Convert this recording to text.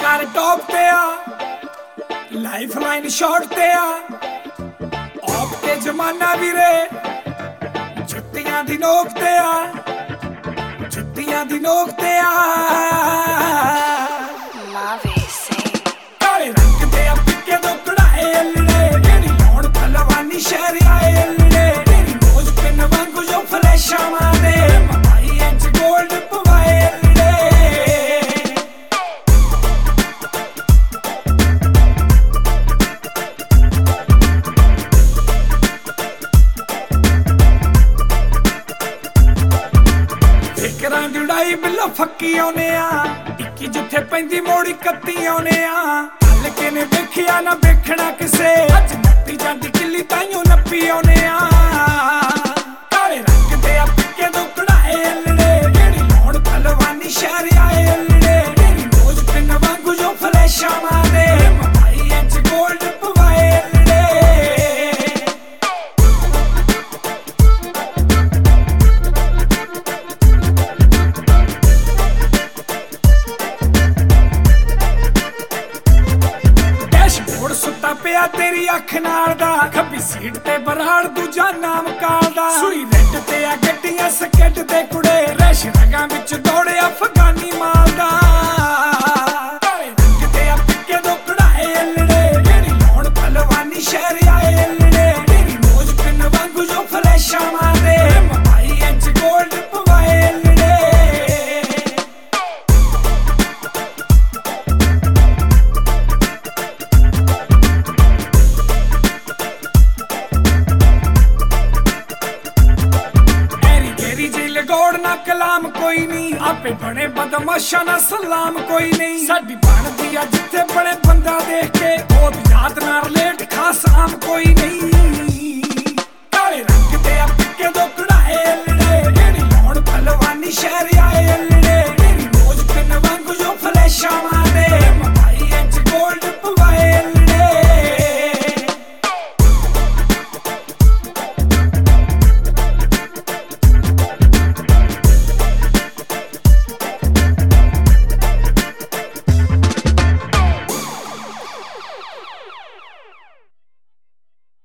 यार टॉप ते आ life line short ते आ ऑफ के जमाना वीरे जुत्तियां दी नोक ते आ जुत्तियां दी नोक ते आ काले रंग ते आ पिक्के दो कढ़ाए अल्लड़े जेड़ी लौण पहलवानी शहर आए अल्लड़े तेरी नोज पिन वांगू जो फ्लैशां मारे ममाई इंच गोल्ड पवाए अल्लड़े फिकरां दी उड़ाई बिल्लो फक्की आउने आ इक्की जिथे पैंदी मोड़ी कत्ती आउने आ हल के ने देखिया ना देखना किसे अज नप्पी जांदी किल्ली ताइयों नप्पी आउने आ काले रंग दे आ पिक्के दो कढ़ाए अल्लड़े जेड़ी लौण पहलवानी शहर आए अल्लड़े तेरी नोज पिन वांगू जो फ्लैशां मारे ममाई इंच गोल्ड पवाए अल्लड़े डैशबोर्ड सुता पिया तेरी अख नाल दा खब्बी सीट ते बराड़ दूजा नाम काल दा सुई रेड ते आ गड्डियां स्केट दे कुड़े रैश रगां विच दौड़े अफगानी माल दा काले रंग ते आ पिक्के दो कढ़ाए अल्लड़े जेड़ी लौण पहलवानी शहर आए अल्लड़े तेरी नोज पिन वांगू जो फ्लैशां मारे ममाई इंच गोल्ड पवाए अल्लड़े ना कलाम कोई नहीं आपे बने बदमाशा ना सलाम कोई नहीं साडी बनदी आ जिथे बड़े बंदा देख के बहुत याद ना रिलेट खास आम कोई